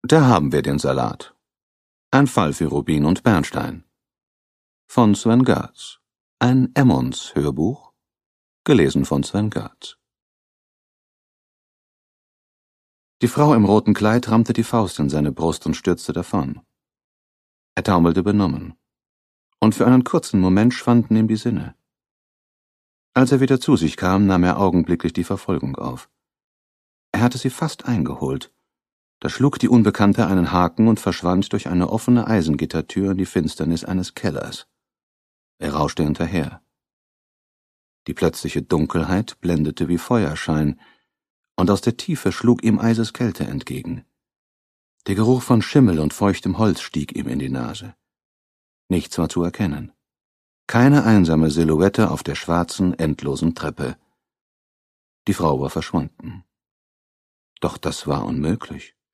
Da haben wir den Salat. Ein Fall für Rubin und Bernstein. Von Sven Götz. Ein Emmons-Hörbuch. Gelesen von Sven Götz. Die Frau im roten Kleid rammte die Faust in seine Brust und stürzte davon. Er taumelte benommen. Und für einen kurzen Moment schwanden ihm die Sinne. Als er wieder zu sich kam, nahm er augenblicklich die Verfolgung auf. Er hatte sie fast eingeholt. Da schlug die Unbekannte einen Haken und verschwand durch eine offene Eisengittertür in die Finsternis eines Kellers. Er rauschte hinterher. Die plötzliche Dunkelheit blendete wie Feuerschein, und aus der Tiefe schlug ihm Eiseskälte entgegen. Der Geruch von Schimmel und feuchtem Holz stieg ihm in die Nase. Nichts war zu erkennen. Keine einsame Silhouette auf der schwarzen, endlosen Treppe. Die Frau war verschwunden. Doch das war unmöglich.